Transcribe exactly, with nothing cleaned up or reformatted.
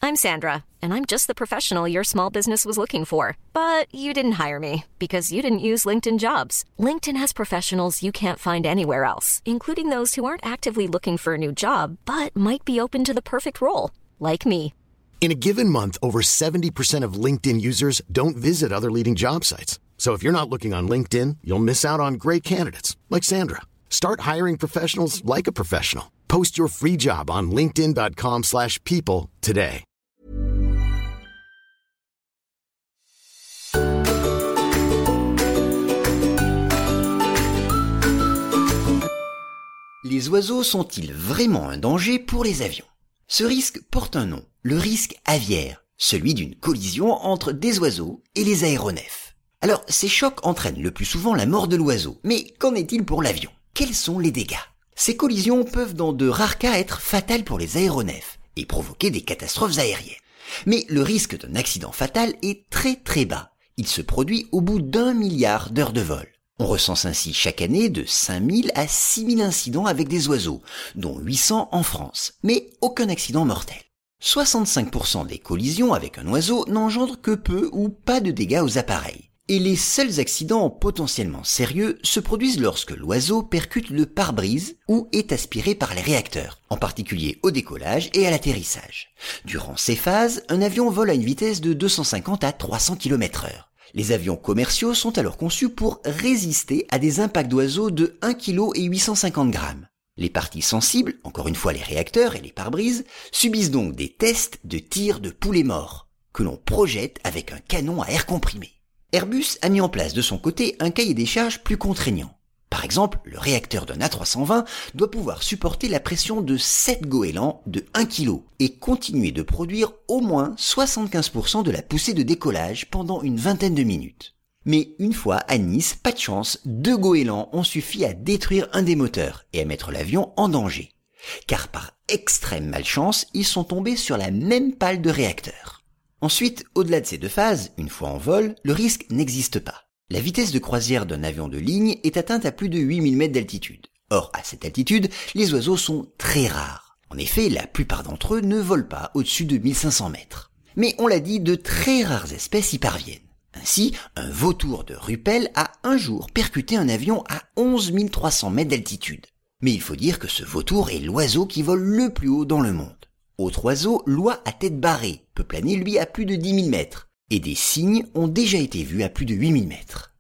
I'm Sandra, and I'm just the professional your small business was looking for. But you didn't hire me because you didn't use LinkedIn Jobs. LinkedIn has professionals you can't find anywhere else, including those who aren't actively looking for a new job, but might be open to the perfect role, like me. In a given month, over seventy percent of LinkedIn users don't visit other leading job sites. So if you're not looking on LinkedIn, you'll miss out on great candidates like Sandra. Start hiring professionals like a professional. Post your free job on linkedin.com slash people today. Les oiseaux sont-ils vraiment un danger pour les avions ? Ce risque porte un nom, le risque aviaire, celui d'une collision entre des oiseaux et les aéronefs. Alors, ces chocs entraînent le plus souvent la mort de l'oiseau, mais qu'en est-il pour l'avion ? Quels sont les dégâts ? Ces collisions peuvent dans de rares cas être fatales pour les aéronefs et provoquer des catastrophes aériennes. Mais le risque d'un accident fatal est très très bas. Il se produit au bout d'un milliard d'heures de vol. On recense ainsi chaque année de cinq mille à six mille incidents avec des oiseaux, dont huit cents en France, mais aucun accident mortel. soixante-cinq pour cent des collisions avec un oiseau n'engendrent que peu ou pas de dégâts aux appareils. Et les seuls accidents potentiellement sérieux se produisent lorsque l'oiseau percute le pare-brise ou est aspiré par les réacteurs, en particulier au décollage et à l'atterrissage. Durant ces phases, un avion vole à une vitesse de deux cent cinquante à trois cents kilomètres heure. Les avions commerciaux sont alors conçus pour résister à des impacts d'oiseaux de un virgule huit cent cinquante grammes. Les parties sensibles, encore une fois les réacteurs et les pare-brises, subissent donc des tests de tir de poulets morts, que l'on projette avec un canon à air comprimé. Airbus a mis en place de son côté un cahier des charges plus contraignant. Par exemple, le réacteur d'un A trois cent vingt doit pouvoir supporter la pression de sept goélands de un kilo et continuer de produire au moins soixante-quinze pour cent de la poussée de décollage pendant une vingtaine de minutes. Mais une fois à Nice, pas de chance, deux goélands ont suffi à détruire un des moteurs et à mettre l'avion en danger. Car par extrême malchance, ils sont tombés sur la même pale de réacteur. Ensuite, au-delà de ces deux phases, une fois en vol, le risque n'existe pas. La vitesse de croisière d'un avion de ligne est atteinte à plus de huit mille mètres d'altitude. Or, à cette altitude, les oiseaux sont très rares. En effet, la plupart d'entre eux ne volent pas au-dessus de mille cinq cents mètres. Mais on l'a dit, de très rares espèces y parviennent. Ainsi, un vautour de Rupel a un jour percuté un avion à onze mille trois cents mètres d'altitude. Mais il faut dire que ce vautour est l'oiseau qui vole le plus haut dans le monde. Autre oiseau, l'oie à tête barrée, peut planer lui à plus de dix mille mètres. Et des cygnes ont déjà été vus à plus de huit mille mètres.